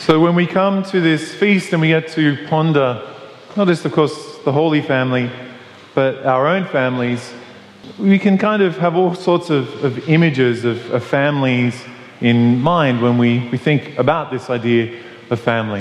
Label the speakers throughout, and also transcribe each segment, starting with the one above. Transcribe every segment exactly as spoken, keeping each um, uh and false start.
Speaker 1: So when we come to this feast and we get to ponder, not just, of course, the Holy Family, but our own families, we can kind of have all sorts of, of images of, of families in mind when we, we think about this idea of family.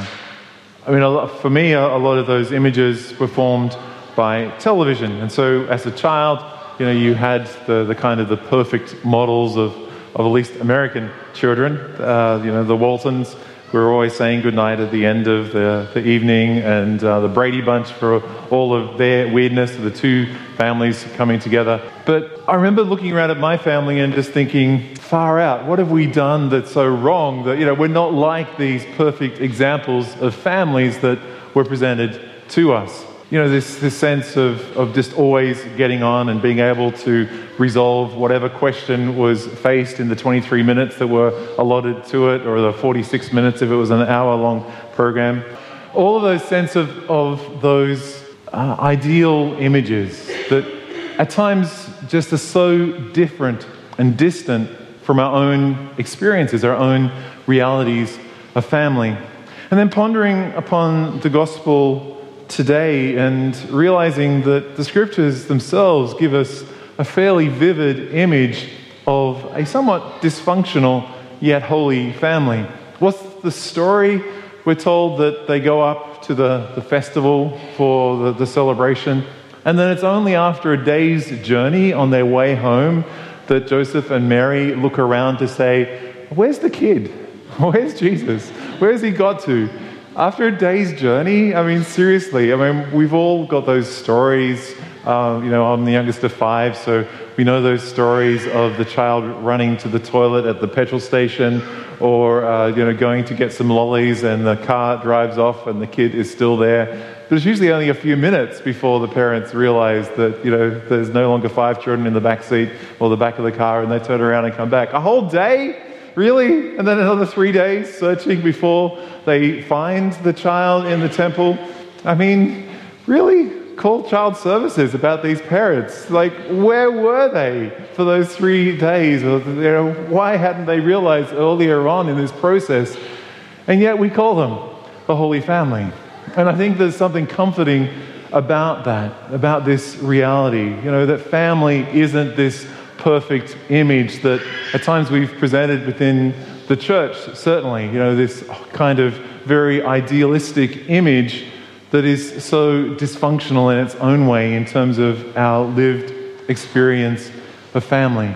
Speaker 1: I mean, a lot, for me, a, a lot of those images were formed by television. And so as a child, you know, you had the, the kind of the perfect models of, of at least American children, uh, you know, the Waltons. We were always saying goodnight at the end of the, the evening, and uh, the Brady Bunch for all of their weirdness, the two families coming together. But I remember looking around at my family and just thinking, far out, what have we done that's so wrong that, you know, we're not like these perfect examples of families that were presented to us. You know, this, this sense of, of just always getting on and being able to resolve whatever question was faced in the twenty-three minutes that were allotted to it, or the forty-six minutes if it was an hour-long program. All of those sense of, of those uh, ideal images that at times just are so different and distant from our own experiences, our own realities of family. And then pondering upon the gospel today and realizing that the scriptures themselves give us a fairly vivid image of a somewhat dysfunctional yet holy family. What's the story? We're told that they go up to the, the festival for the, the celebration, and then it's only after a day's journey on their way home that Joseph and Mary look around to say, where's the kid? Where's Jesus? Where's he got to? After a day's journey, I mean, seriously, I mean, we've all got those stories. Uh, you know, I'm the youngest of five, so we know those stories of the child running to the toilet at the petrol station, or, uh, you know, going to get some lollies and the car drives off and the kid is still there. But it's usually only a few minutes before the parents realize that, you know, there's no longer five children in the back seat or the back of the car, and they turn around and come back. A whole day? Really? And then another three days searching before they find the child in the temple? I mean, really? Call child services about these parents. Like, where were they for those three days? Or, you know, why hadn't they realized earlier on in this process? And yet we call them the Holy Family. And I think there's something comforting about that, about this reality. You know, that family isn't this perfect image that at times we've presented within the church, certainly. You know, this kind of very idealistic image that is so dysfunctional in its own way in terms of our lived experience of family.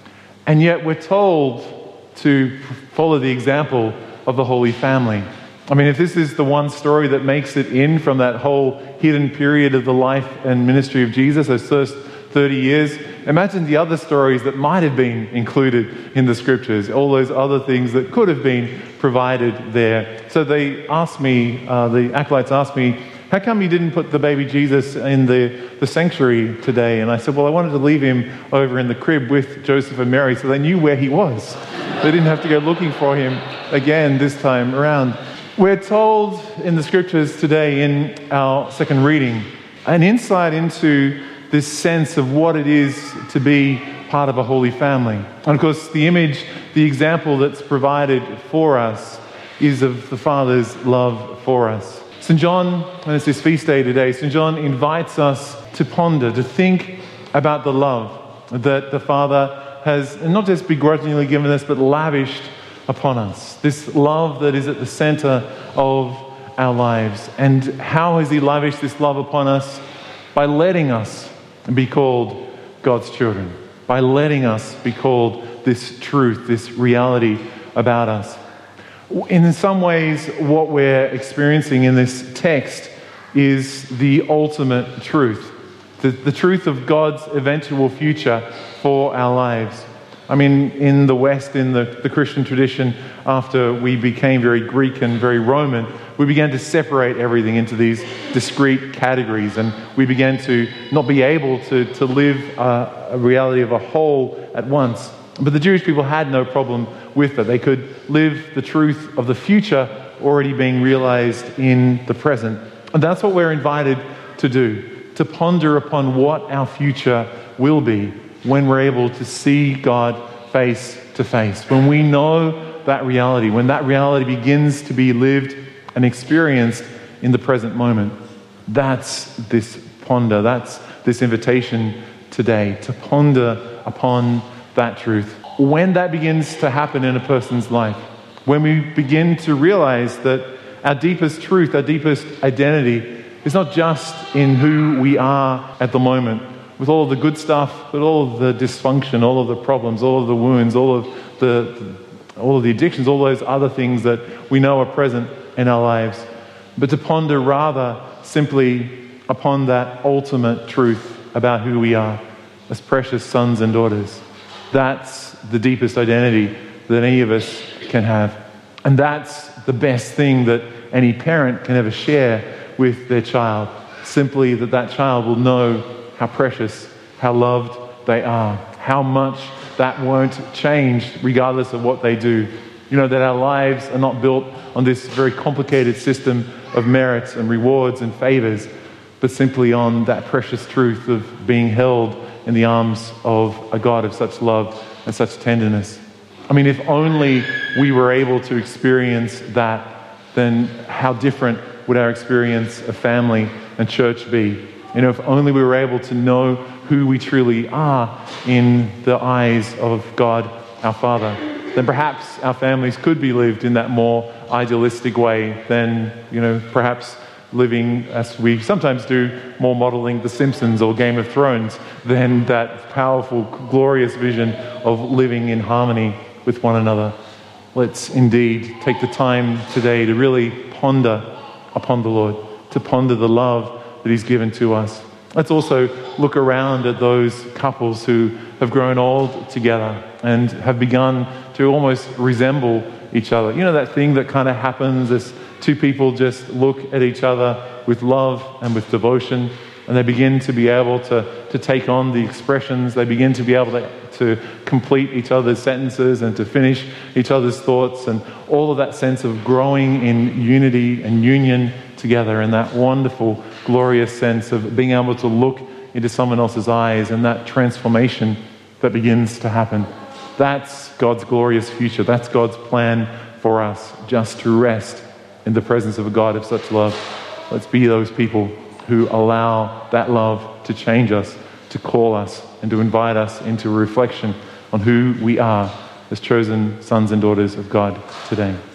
Speaker 1: And yet we're told to follow the example of the Holy Family. I mean, if this is the one story that makes it in from that whole hidden period of the life and ministry of Jesus, those first thirty years, imagine the other stories that might have been included in the scriptures, all those other things that could have been provided there. So they asked me, uh, the acolytes asked me, how come you didn't put the baby Jesus in the, the sanctuary today? And I said, well, I wanted to leave him over in the crib with Joseph and Mary so they knew where he was. They didn't have to go looking for him again this time around. We're told in the scriptures today in our second reading an insight into this sense of what it is to be part of a holy family. And of course, the image, the example that's provided for us is of the Father's love for us. Saint John, and it's this feast day today, Saint John invites us to ponder, to think about the love that the Father has not just begrudgingly given us, but lavished upon us. This love that is at the center of our lives. And how has he lavished this love upon us? By letting us be called God's children, by letting us be called this truth, this reality about us. In some ways, what we're experiencing in this text is the ultimate truth, the, the truth of God's eventual future for our lives. I mean, in the West, in the, the Christian tradition, after we became very Greek and very Roman, we began to separate everything into these discrete categories, and we began to not be able to, to live uh, a reality of a whole at once. But the Jewish people had no problem with it. They could live the truth of the future already being realized in the present. And that's what we're invited to do, to ponder upon what our future will be when we're able to see God face to face, when we know that reality, when that reality begins to be lived and experienced in the present moment. That's this ponder, that's this invitation today, to ponder upon that truth. When that begins to happen in a person's life, when we begin to realize that our deepest truth, our deepest identity is not just in who we are at the moment, with all of the good stuff, but all of the dysfunction, all of the problems, all of the wounds, all of the, all of the addictions, all those other things that we know are present in our lives. But to ponder rather simply upon that ultimate truth about who we are as precious sons and daughters. That's the deepest identity that any of us can have. And that's the best thing that any parent can ever share with their child. Simply that that child will know how precious, how loved they are, how much that won't change regardless of what they do. You know, that our lives are not built on this very complicated system of merits and rewards and favors, but simply on that precious truth of being held in the arms of a God of such love and such tenderness. I mean, if only we were able to experience that, then how different would our experience of family and church be? You know, if only we were able to know who we truly are in the eyes of God, our Father, then perhaps our families could be lived in that more idealistic way than, you know, perhaps living as we sometimes do, more modeling The Simpsons or Game of Thrones than that powerful, glorious vision of living in harmony with one another. Let's indeed take the time today to really ponder upon the Lord, to ponder the love that He's given to us. Let's also look around at those couples who have grown old together and have begun to almost resemble each other. You know, that thing that kind of happens as two people just look at each other with love and with devotion, and they begin to be able to, to take on the expressions, they begin to be able to, to complete each other's sentences and to finish each other's thoughts, and all of that sense of growing in unity and union together, and that wonderful, glorious sense of being able to look into someone else's eyes and that transformation that begins to happen. That's God's glorious future. That's God's plan for us, just to rest in the presence of a God of such love. Let's be those people who allow that love to change us, to call us, and to invite us into a reflection on who we are as chosen sons and daughters of God today.